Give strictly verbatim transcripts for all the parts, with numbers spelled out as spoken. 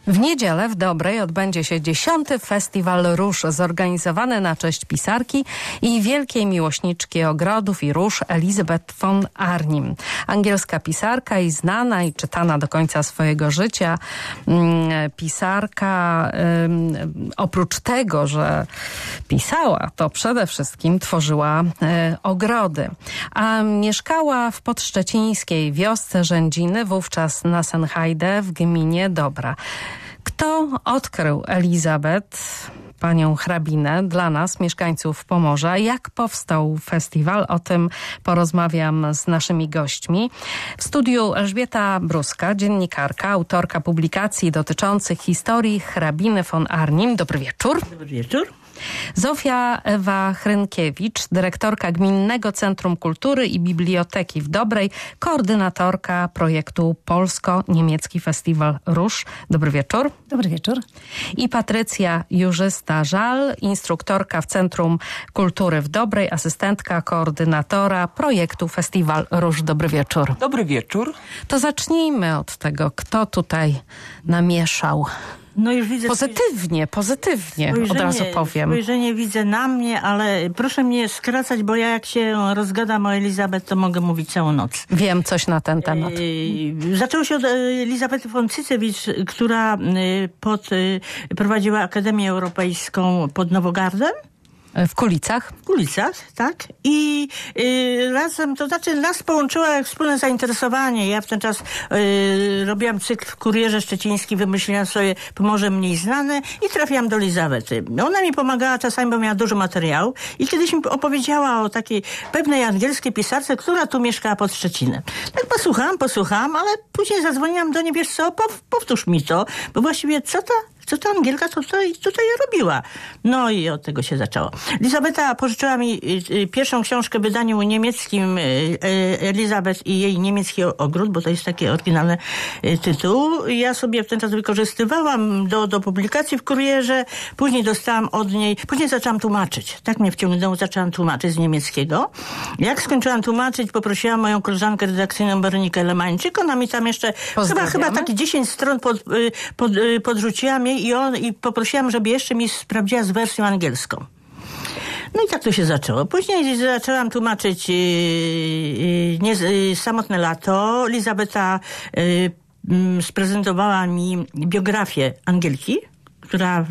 W niedzielę w Dobrej odbędzie się dziesiąty Festiwal Róż, zorganizowany na cześć pisarki i wielkiej miłośniczki ogrodów i róż Elizabeth von Arnim. Angielska pisarka i znana i czytana do końca swojego życia pisarka, oprócz tego, że pisała, to przede wszystkim tworzyła ogrody. A mieszkała w podszczecińskiej wiosce Rzędziny, wówczas na Senhajde w gminie Dobra. Kto odkrył Elizabeth, panią hrabinę, dla nas, mieszkańców Pomorza? Jak powstał festiwal? O tym porozmawiam z naszymi gośćmi. W studiu Elżbieta Bruska, dziennikarka, autorka publikacji dotyczących historii hrabiny von Arnim. Dobry wieczór. Dobry wieczór. Zofia Ewa Hrynkiewicz, dyrektorka Gminnego Centrum Kultury i Biblioteki w Dobrej, koordynatorka projektu Polsko-Niemiecki Festiwal Róż. Dobry wieczór. Dobry wieczór. I Patrycja Jurzysta-Żal, instruktorka w Centrum Kultury w Dobrej, asystentka koordynatora projektu Festiwal Róż. Dobry wieczór. Dobry wieczór. To zacznijmy od tego, kto tutaj namieszał. No już widzę pozytywnie, pozytywnie, od razu powiem. Spojrzenie widzę na mnie, ale proszę mnie skracać, bo ja jak się rozgadam o Elizabeth, to mogę mówić całą noc. Wiem coś na ten temat. Yy, zaczęło się od Elizabety von Cycewicz, która pod, prowadziła Akademię Europejską pod Nowogardem. W Kulicach? W Kulicach, tak. I y, razem, to znaczy nas połączyło jak wspólne zainteresowanie. Ja w ten czas y, robiłam cykl w Kurierze Szczecińskim, wymyśliłam sobie Pomorze mniej znane i trafiłam do Elizabety. Ona mi pomagała czasami, bo miała dużo materiału i kiedyś mi opowiedziała o takiej pewnej angielskiej pisarce, która tu mieszkała pod Szczecinem. Tak posłuchałam, posłuchałam, ale później zadzwoniłam do niej, wiesz co, powtórz mi to, bo właściwie co ta Co ta Angielka tutaj, tutaj robiła? No i od tego się zaczęło. Elizabeta pożyczyła mi pierwszą książkę w wydaniu niemieckim, Elizabeth i jej niemiecki ogród, bo to jest taki oryginalny tytuł. Ja sobie w ten czas wykorzystywałam do, do publikacji w Kurierze. Później dostałam od niej, później zaczęłam tłumaczyć. Tak mnie wciągnęło, zaczęłam tłumaczyć z niemieckiego. Jak skończyłam tłumaczyć, poprosiłam moją koleżankę redakcyjną Weronikę Lemańczyk. Ona mi tam jeszcze chyba, chyba takie dziesięć stron pod, pod, podrzuciła mi I, on, I poprosiłam, żeby jeszcze mi sprawdziła z wersją angielską. No i tak to się zaczęło. Później zaczęłam tłumaczyć yy, yy, nie, yy, Samotne lato. Elizabeta yy, sprezentowała mi biografię Angielki, która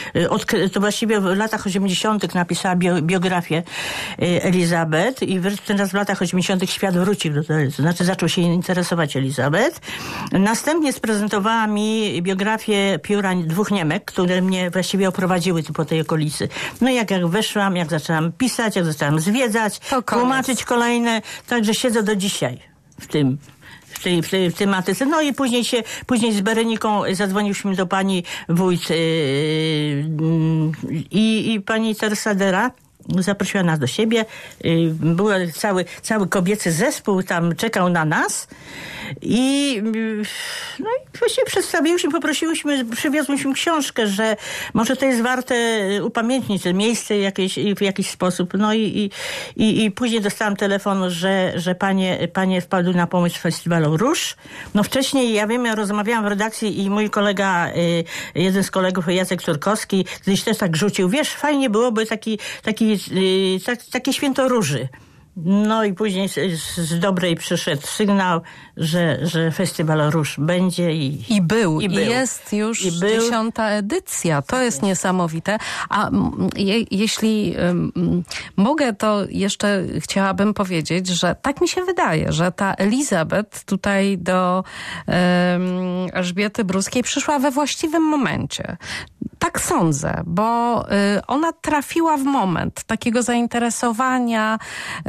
to właściwie w latach osiemdziesiątych napisała bio, biografię Elizabeth i teraz w latach osiemdziesiątych świat wrócił do tego, to znaczy zaczął się interesować Elizabeth. Następnie sprezentowała mi biografię pióra dwóch Niemek, które mnie właściwie oprowadziły tu po tej okolicy. No i jak, jak weszłam, jak zaczęłam pisać, jak zaczęłam zwiedzać, tłumaczyć kolejne, także siedzę do dzisiaj w tym. W tej, w tej w tematyce. No i później się, później z Bereniką zadzwoniliśmy do pani wójt yy, yy, i, i pani Teresa Dera zaprosiła nas do siebie. Yy, był cały, cały kobiecy zespół tam czekał na nas i yy, no i właściwie przedstawiłyśmy, poprosiłyśmy, przywiozłyśmy książkę, że może to jest warte upamiętnić to miejsce jakieś, w jakiś sposób. No i, i, i, i później dostałam telefon, że, że panie, panie wpadły na pomysł Festiwalu Róż. No wcześniej, ja wiem, ja rozmawiałam w redakcji i mój kolega, yy, jeden z kolegów, Jacek Turkowski, kiedyś też tak rzucił, wiesz, fajnie byłoby taki, taki, yy, tak, takie święto róży. No i później z, z Dobrej przyszedł sygnał, że, że Festiwal Róż będzie i... I był. I, był. I jest już I był. dziesiąta edycja. To jest niesamowite. A je, jeśli um, mogę, to jeszcze chciałabym powiedzieć, że tak mi się wydaje, że ta Elizabeth tutaj do um, Elżbiety Bruskiej przyszła we właściwym momencie. Tak sądzę, bo y, ona trafiła w moment takiego zainteresowania y,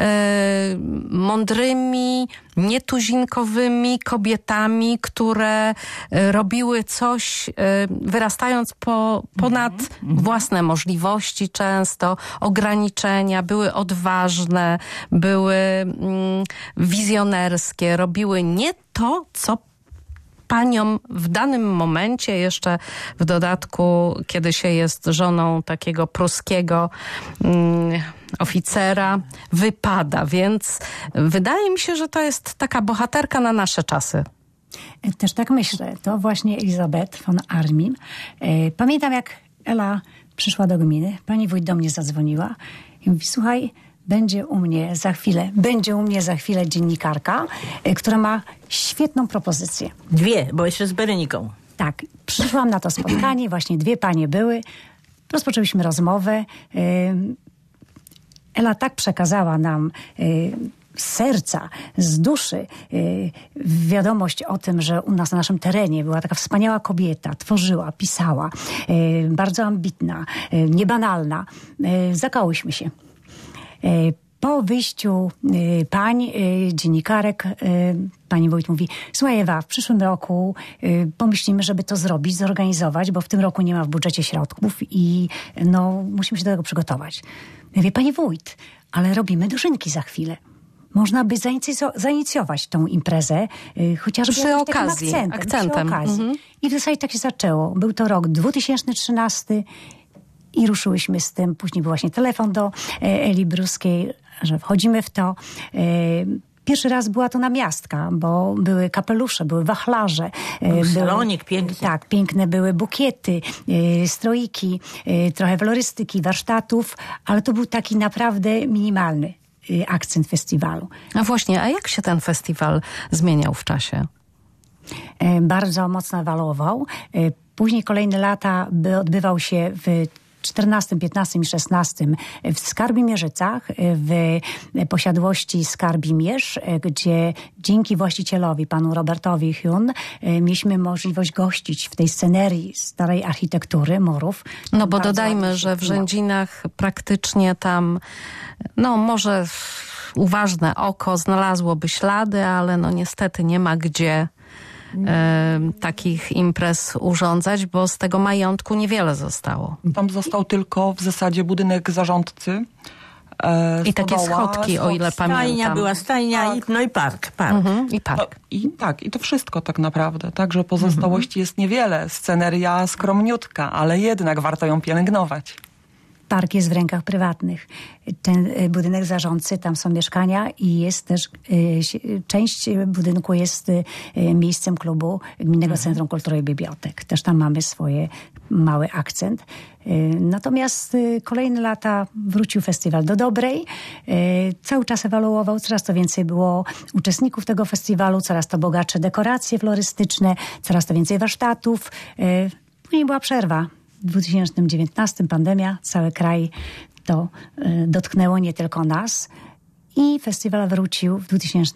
mądrymi, nietuzinkowymi kobietami, które y, robiły coś, y, wyrastając po, ponad mm-hmm. własne możliwości często, ograniczenia, były odważne, były mm, wizjonerskie, robiły nie to, co paniom w danym momencie, jeszcze w dodatku, kiedy się jest żoną takiego pruskiego mm, oficera, wypada. Więc wydaje mi się, że to jest taka bohaterka na nasze czasy. Też tak myślę. To właśnie Elizabeth von Arnim. Pamiętam, jak Ela przyszła do gminy. Pani wójt do mnie zadzwoniła i mówi, słuchaj, będzie u mnie za chwilę, będzie u mnie za chwilę dziennikarka, która ma świetną propozycję. Dwie, bo jeszcze z Bereniką. Tak, przyszłam na to spotkanie, właśnie dwie panie były. Rozpoczęliśmy rozmowę. Ela tak przekazała nam z serca, z duszy wiadomość o tym, że u nas na naszym terenie była taka wspaniała kobieta, tworzyła, pisała, bardzo ambitna, niebanalna. Zakałyśmy się. Po wyjściu pań, dziennikarek, pani wójt mówi, słuchaj Ewa, w przyszłym roku pomyślimy, żeby to zrobić, zorganizować, bo w tym roku nie ma w budżecie środków i no, musimy się do tego przygotować. Ja mówię, pani wójt, ale robimy dożynki za chwilę. Można by zainicjować tą imprezę, chociażby przy okazji, akcentem. akcentem. Przy okazji. Mhm. I w zasadzie tak się zaczęło. Był to rok dwa tysiące trzynasty i ruszyłyśmy z tym. Później był właśnie telefon do Eli Bruskiej, że wchodzimy w to. Pierwszy raz była to namiastka, bo były kapelusze, były wachlarze. Był salonik piękny. Tak, piękne były bukiety, stroiki, trochę florystyki, warsztatów, ale to był taki naprawdę minimalny akcent festiwalu. A właśnie, a jak się ten festiwal zmieniał w czasie? Bardzo mocno ewoluował. Później kolejne lata by odbywał się w czternastym, piętnastym i szesnastym w Skarbimierzycach, w posiadłości Skarbimierz, gdzie dzięki właścicielowi, panu Robertowi Hyun, mieliśmy możliwość gościć w tej scenerii starej architektury murów. No bo dodajmy, że w Rzędzinach praktycznie tam, no może uważne oko znalazłoby ślady, ale no niestety nie ma gdzie E, takich imprez urządzać, bo z tego majątku niewiele zostało. Tam został tylko w zasadzie budynek zarządcy. E, I takie schodki, o ile pamiętam. Stajnia była, stajnia, tak. i, no i park. park. Mhm, i park. No, i, tak, i to wszystko tak naprawdę. Także pozostałości mhm. jest niewiele. Sceneria skromniutka, ale jednak warto ją pielęgnować. Park jest w rękach prywatnych. Ten budynek zarządcy, tam są mieszkania i jest też, y, część budynku jest y, miejscem klubu Gminnego mhm. Centrum Kultury i Bibliotek. Też tam mamy swoje mały akcent. Y, natomiast y, kolejne lata wrócił festiwal do dobrej. Y, cały czas ewoluował, coraz to więcej było uczestników tego festiwalu, coraz to bogatsze dekoracje florystyczne, coraz to więcej warsztatów. Y, później była przerwa. W dwa tysiące dziewiętnastym pandemia, cały kraj to y, dotknęło, nie tylko nas. I festiwal wrócił w dwa tysiące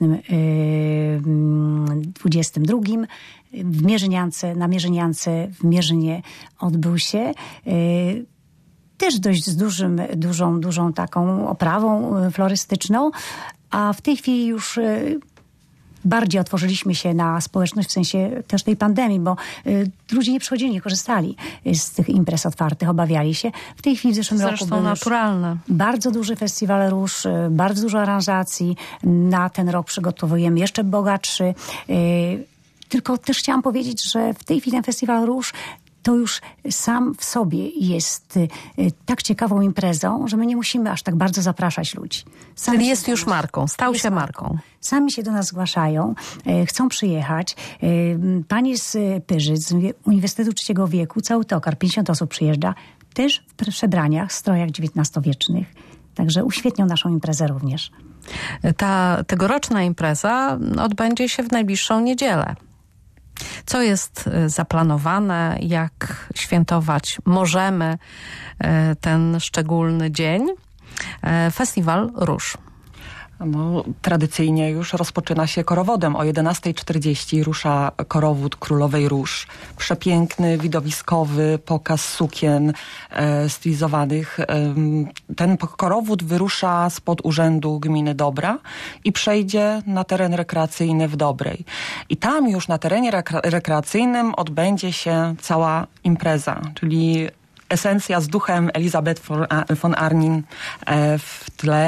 dwudziestym drugim w Mierzyniance, na Mierzyniance w Mierzynie odbył się. Y, też dość z dużym, dużą, dużą taką oprawą florystyczną, a w tej chwili już y, bardziej otworzyliśmy się na społeczność w sensie też tej pandemii, bo y, ludzie nie przychodzili, nie korzystali z tych imprez otwartych, obawiali się. W tej chwili w zeszłym Zresztą roku był naturalne. Bardzo duży festiwal róż, y, bardzo dużo aranżacji. Na ten rok przygotowujemy jeszcze bogatszy. Y, tylko też chciałam powiedzieć, że w tej chwili ten festiwal róż to już sam w sobie jest y, tak ciekawą imprezą, że my nie musimy aż tak bardzo zapraszać ludzi. Sami Czyli jest już marką, stał się marką. marką. Sami się do nas zgłaszają, y, chcą przyjechać. Y, pani z Pyrzyc, z Uniwersytetu Trzeciego Wieku, cały tokar, pięćdziesiąt osób przyjeżdża, też w przebraniach, strojach dziewiętnastowiecznych. Także uświetnią naszą imprezę również. Ta tegoroczna impreza odbędzie się w najbliższą niedzielę. Co jest zaplanowane, jak świętować możemy ten szczególny dzień? Festiwal Róż. No, tradycyjnie już rozpoczyna się korowodem. O jedenastej czterdzieści rusza korowód Królowej Róż. Przepiękny, widowiskowy pokaz sukien e, stylizowanych. E, ten korowód wyrusza spod urzędu gminy Dobra i przejdzie na teren rekreacyjny w Dobrej. I tam już na terenie rekre- rekreacyjnym odbędzie się cała impreza, czyli esencja z duchem Elizabeth von Arnim e, w tle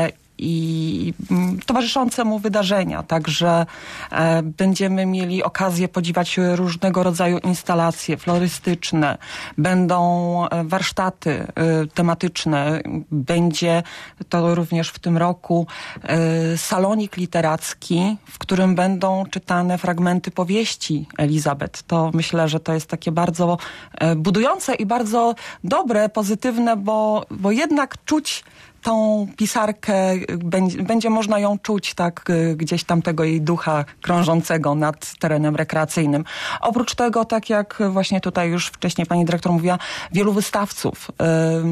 i towarzyszące mu wydarzenia. Także e, będziemy mieli okazję podziwiać różnego rodzaju instalacje florystyczne, będą warsztaty e, tematyczne, będzie to również w tym roku e, salonik literacki, w którym będą czytane fragmenty powieści Elizabeth. To myślę, że to jest takie bardzo e, budujące i bardzo dobre, pozytywne, bo, bo jednak czuć tą pisarkę, będzie, będzie można ją czuć tak gdzieś tam tego jej ducha krążącego nad terenem rekreacyjnym. Oprócz tego, tak jak właśnie tutaj już wcześniej pani dyrektor mówiła, wielu wystawców y,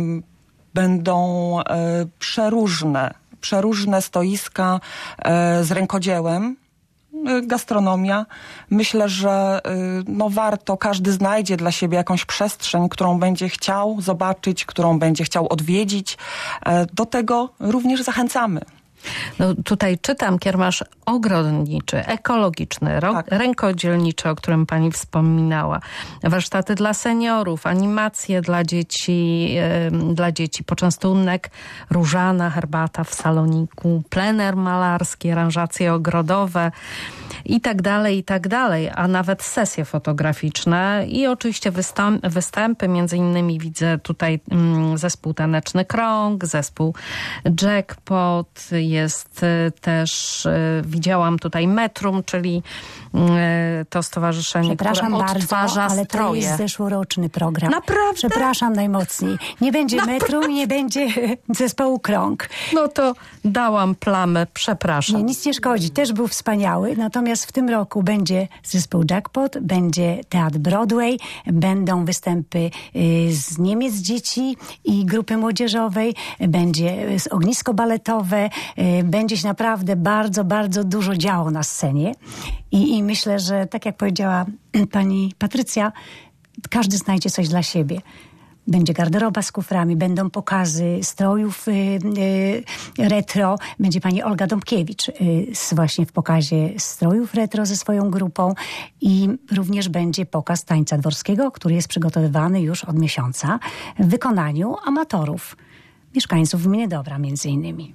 będą y, przeróżne, przeróżne stoiska y, z rękodziełem, gastronomia. Myślę, że no warto, każdy znajdzie dla siebie jakąś przestrzeń, którą będzie chciał zobaczyć, którą będzie chciał odwiedzić. Do tego również zachęcamy. No, tutaj czytam kiermasz ogrodniczy, ekologiczny, ro- tak. rękodzielniczy, o którym pani wspominała. Warsztaty dla seniorów, animacje dla dzieci, yy, dla dzieci, poczęstunek, różana herbata w saloniku, plener malarski, aranżacje ogrodowe i tak dalej, i tak dalej, a nawet sesje fotograficzne i oczywiście wystąp- występy, między innymi widzę tutaj mm, zespół Taneczny Krąg, zespół Jackpot, jest też, y, widziałam tutaj Metrum, czyli y, to stowarzyszenie, które odtwarza ale stroje. to jest zeszłoroczny program. Naprawdę? Przepraszam najmocniej. Nie będzie Naprawdę? Metrum, nie będzie zespołu Krąg. No to dałam plamę, przepraszam. Nie, nic nie szkodzi. Też był wspaniały. Natomiast w tym roku będzie zespół Jackpot, będzie Teatr Broadway, będą występy y, z Niemiec dzieci i grupy młodzieżowej, będzie ognisko baletowe, y, będzie się naprawdę bardzo, bardzo dużo działo na scenie. I, I myślę, że tak jak powiedziała pani Patrycja, każdy znajdzie coś dla siebie. Będzie garderoba z kuframi, będą pokazy strojów y, y, retro. Będzie pani Olga Dąbkiewicz y, z, właśnie w pokazie strojów retro ze swoją grupą. I również będzie pokaz tańca dworskiego, który jest przygotowywany już od miesiąca w wykonaniu amatorów, mieszkańców gminy Dobra między innymi.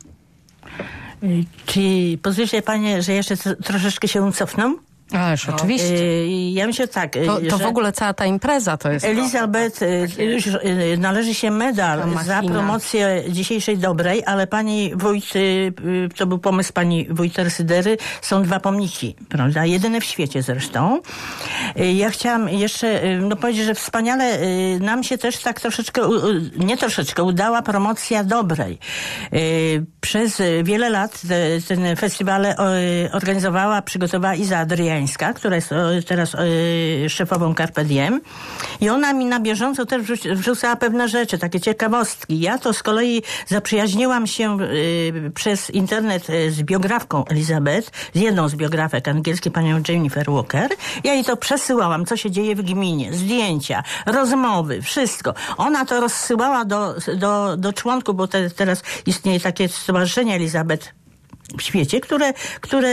Czy pozwólcie panie, że jeszcze t- troszeczkę się cofnę? Ależ oczywiście. Yy, ja myślę tak, To, to że w ogóle cała ta impreza to jest... Elizabeth, y, już y, należy się medal Ta za machina. promocję dzisiejszej dobrej, ale pani wójt, y, y, to był pomysł pani wójter Sydery, są dwa pomniki, prawda? Jedyne w świecie zresztą. Y, ja chciałam jeszcze y, no powiedzieć, że wspaniale y, nam się też tak troszeczkę, u, nie troszeczkę, udała promocja dobrej. Y, przez wiele lat te, ten festiwal y, organizowała, przygotowała Iza Adriańska, która jest y, teraz y, szefową Carpe Diem. I ona mi na bieżąco też wrzuc- wrzucała pewne rzeczy, takie ciekawostki. Ja to z kolei zaprzyjaźniłam się y, przez internet y, z biografką Elizabeth, z jedną z biografek angielskiej, panią Jennifer Walker. Ja jej to przesyłałam, co się dzieje w gminie, zdjęcia, rozmowy, wszystko. Ona to rozsyłała do, do, do członków, bo te, teraz istnieje takie stowarzyszenie Elizabeth w świecie, które, które,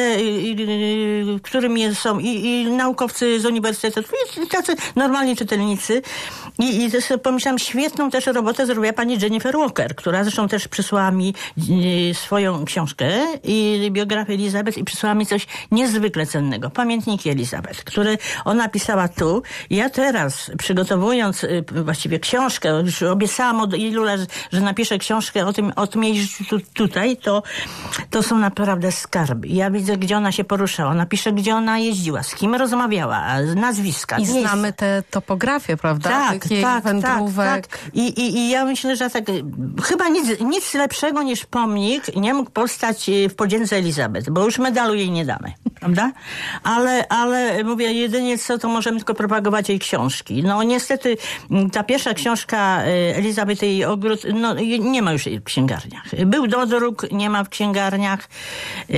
yy, którym są i, i naukowcy z uniwersytetów, i tacy normalni czytelnicy. I, i też pomyślałam, świetną też robotę zrobiła pani Jennifer Walker, która zresztą też przysłała mi yy, swoją książkę i biografię Elizabeth i przysłała mi coś niezwykle cennego. Pamiętniki Elizabeth, które ona pisała tu. Ja teraz, przygotowując yy, właściwie książkę, już obiecałam od ilu lat, że napiszę książkę o tym, o tym jej życiu tu, tutaj, to, to są naprawdę skarby. Ja widzę, gdzie ona się poruszała. Ona pisze, gdzie ona jeździła, z kim rozmawiała, nazwiska. I miejsca. znamy te topografie, prawda? Tak, Tych tak, wędrówek. tak, tak. I, i, I ja myślę, że tak, chyba nic, nic lepszego niż pomnik nie mógł powstać w podzięce Elizabeth, bo już medalu jej nie damy, prawda? Ale, ale mówię, jedynie co, to możemy tylko propagować jej książki. No niestety ta pierwsza książka Elizabeth i jej ogród, no nie ma już jej w księgarniach. Był dodruk, nie ma w księgarniach. Yy,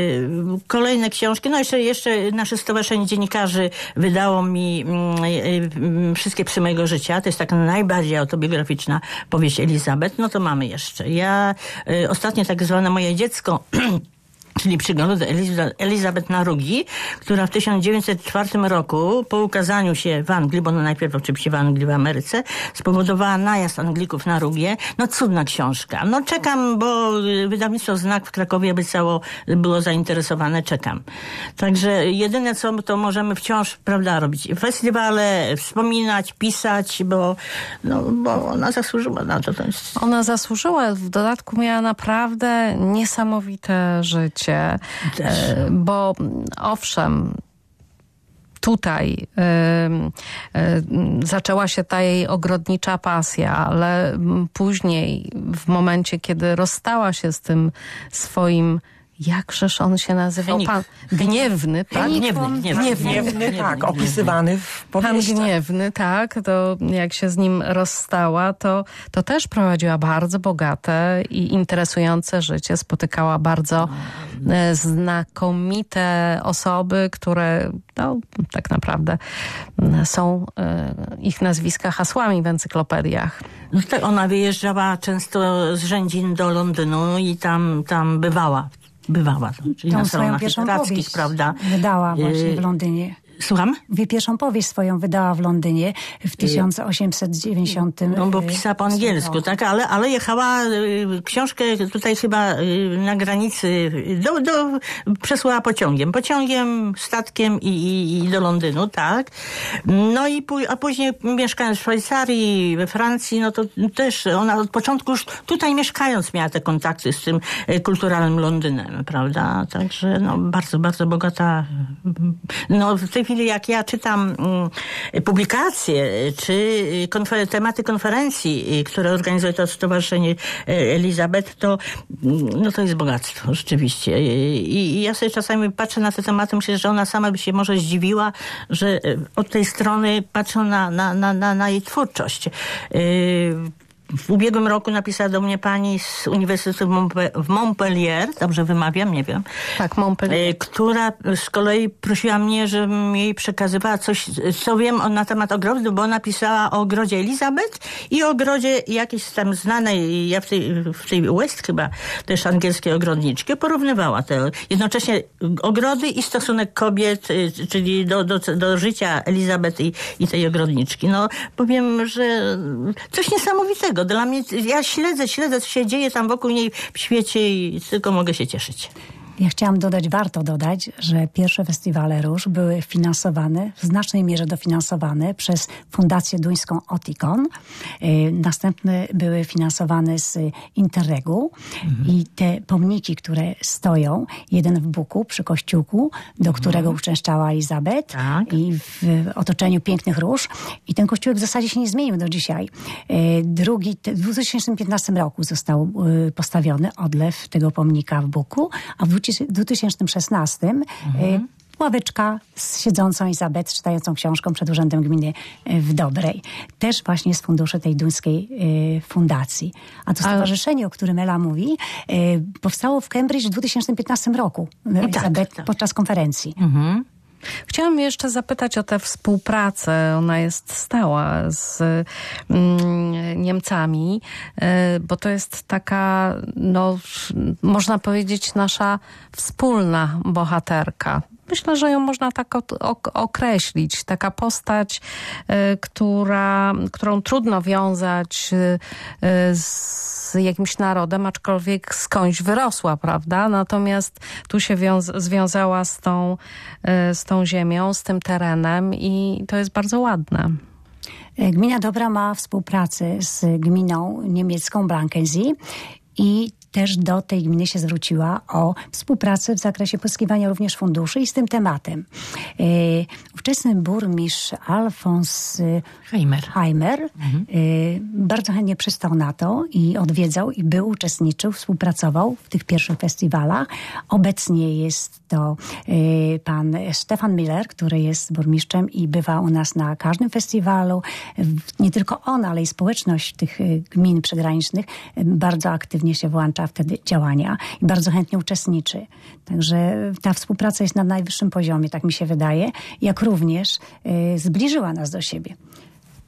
kolejne książki, no jeszcze, jeszcze nasze Stowarzyszenie Dziennikarzy wydało mi yy, yy, Wszystkie psy mojego życia. To jest taka najbardziej autobiograficzna powieść Elizabeth. No to mamy jeszcze. Ja yy, ostatnie tak zwane moje dziecko czyli Przygody Elizabeth Narugi, która w tysiąc dziewięćset czwartym roku po ukazaniu się w Anglii, bo no najpierw oczywiście w Anglii, w Ameryce, spowodowała najazd Anglików na Rugię. No cudna książka. No czekam, bo wydawnictwo Znak w Krakowie obiecało, było zainteresowane, czekam. Także jedyne co, to możemy wciąż, prawda, robić festiwale, wspominać, pisać, bo, no, bo ona zasłużyła na to. to jest... Ona zasłużyła, w dodatku miała naprawdę niesamowite życie. Też. Bo owszem, tutaj y, y, zaczęła się ta jej ogrodnicza pasja, ale później, w momencie, kiedy rozstała się z tym swoim, jakżeż on się nazywał? Henik. Pan Gniewny, tak? Gniewny, gniewny, Gniewny, tak, opisywany w Pan powieściach. Gniewny, tak, to jak się z nim rozstała, to, to też prowadziła bardzo bogate i interesujące życie. Spotykała bardzo e, znakomite osoby, które no, tak naprawdę m, są e, ich nazwiska hasłami w encyklopediach. No tak, ona wyjeżdżała często z Rzędzin do Londynu i tam, tam bywała. Bywała, czyli Tą na swoją salonach pierwszą literackich, powieść prawda? wydała właśnie Y- w Londynie. Słucham? Wie, pierwszą powieść swoją wydała w Londynie w tysiąc osiemset dziewięćdziesiątym. No bo pisała po angielsku, tak? Ale, ale jechała, y, książkę tutaj chyba y, na granicy, do, do, przesłała pociągiem. Pociągiem, statkiem i, i, i do Londynu, tak? No i pó- a później mieszkając w Szwajcarii, we Francji, no to też ona od początku już tutaj mieszkając miała te kontakty z tym y, kulturalnym Londynem, prawda? Także no bardzo, bardzo bogata. No w tej chwili jak ja czytam y, publikacje czy konfer- tematy konferencji, y, które organizuje to Stowarzyszenie y, Elizabeth, to no to jest bogactwo rzeczywiście. I, i ja sobie czasami patrzę na te tematy, myślę, że ona sama by się może zdziwiła, że y, od tej strony patrzą na, na, na, na, na jej twórczość. Y, W ubiegłym roku napisała do mnie pani z Uniwersytetu w, Montpe- w Montpellier, dobrze wymawiam, nie wiem, Tak, Montpellier. y, która z kolei prosiła mnie, żebym jej przekazywała coś, co wiem on na temat ogrodu, bo ona pisała o ogrodzie Elizabeth i o ogrodzie jakiejś tam znanej, ja w tej, w tej West chyba, też angielskiej ogrodniczki, porównywała te jednocześnie ogrody i stosunek kobiet, y, czyli do, do, do życia Elizabeth i, i tej ogrodniczki. No, powiem, że coś niesamowitego. Dla mnie, ja śledzę, śledzę, co się dzieje tam wokół niej w świecie i tylko mogę się cieszyć. Ja chciałam dodać, warto dodać, że pierwsze festiwale róż były finansowane, w znacznej mierze dofinansowane przez Fundację Duńską Oticon. Yy, następne były finansowane z Interregu mhm. i te pomniki, które stoją, jeden w Buku przy kościółku, do którego mhm. uczęszczała Elizabeth tak. i w otoczeniu pięknych róż. I ten kościółek w zasadzie się nie zmienił do dzisiaj. Yy, drugi, w dwa tysiące piętnastym roku został yy, postawiony odlew tego pomnika w Buku, a w dwa tysiące szesnastym mhm. ławeczka z siedzącą Elizabeth, czytającą książką przed Urzędem Gminy w Dobrej. Też właśnie z funduszy tej duńskiej y, fundacji. A to stowarzyszenie, o którym Ela mówi, y, powstało w Cambridge w dwa tysiące piętnastym roku. Elizabeth tak, tak. podczas konferencji. Mhm. Chciałam jeszcze zapytać o tę współpracę. Ona jest stała z mm, Niemcami, y, bo to jest taka, no, można powiedzieć, nasza wspólna bohaterka. Myślę, że ją można tak określić. Taka postać, y, która, którą trudno wiązać y, z z jakimś narodem, aczkolwiek skądś wyrosła, prawda? Natomiast tu się wiąz- związała z tą, y, z tą ziemią, z tym terenem i to jest bardzo ładne. Gmina Dobra ma współpracę z gminą niemiecką Blankensee i też do tej gminy się zwróciła o współpracę w zakresie pozyskiwania również funduszy i z tym tematem. Yy, ówczesny burmistrz Alfons Heimer, Heimer mhm. yy, bardzo chętnie przystał na to i odwiedzał i był, uczestniczył, współpracował w tych pierwszych festiwalach. Obecnie jest to yy, pan Stefan Miller, który jest burmistrzem i bywa u nas na każdym festiwalu. Nie tylko on, ale i społeczność tych gmin przygranicznych bardzo aktywnie się włącza wtedy działania i bardzo chętnie uczestniczy. Także ta współpraca jest na najwyższym poziomie, tak mi się wydaje, jak również y, zbliżyła nas do siebie.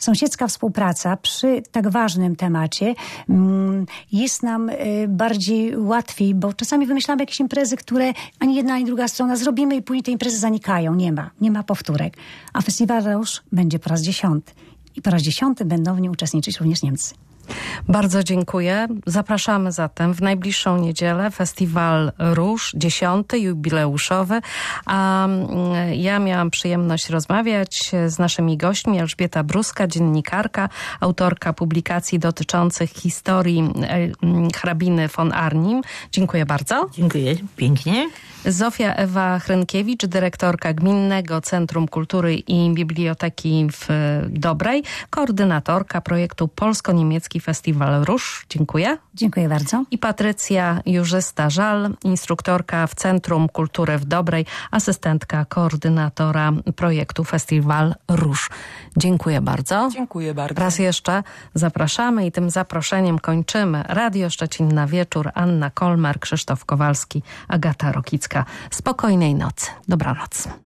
sąsiedzka współpraca przy tak ważnym temacie jest nam bardziej łatwiej, bo czasami wymyślamy jakieś imprezy, które ani jedna, ani druga strona zrobimy i później te imprezy zanikają. Nie ma. Nie ma powtórek. A Festiwal Róż będzie po raz dziesiąty. I po raz dziesiąty będą w nim uczestniczyć również Niemcy. Bardzo dziękuję. Zapraszamy zatem w najbliższą niedzielę Festiwal Róż, dziesiąty, jubileuszowy. A ja miałam przyjemność rozmawiać z naszymi gośćmi. Elżbieta Bruska, dziennikarka, autorka publikacji dotyczących historii hrabiny von Arnim. Dziękuję bardzo. Dziękuję pięknie. Zofia Ewa Hrynkiewicz, dyrektorka Gminnego Centrum Kultury i Biblioteki w Dobrej, koordynatorka projektu Polsko-Niemiecki Festiwal Róż. Dziękuję. Dziękuję bardzo. I Patrycja Jurzysta-Żal, instruktorka w Centrum Kultury w Dobrej, asystentka koordynatora projektu Festiwal Róż. Dziękuję bardzo. Dziękuję bardzo. Raz jeszcze zapraszamy i tym zaproszeniem kończymy. Radio Szczecin na wieczór. Anna Kolmer, Krzysztof Kowalski, Agata Rokicka. Spokojnej nocy. Dobranoc.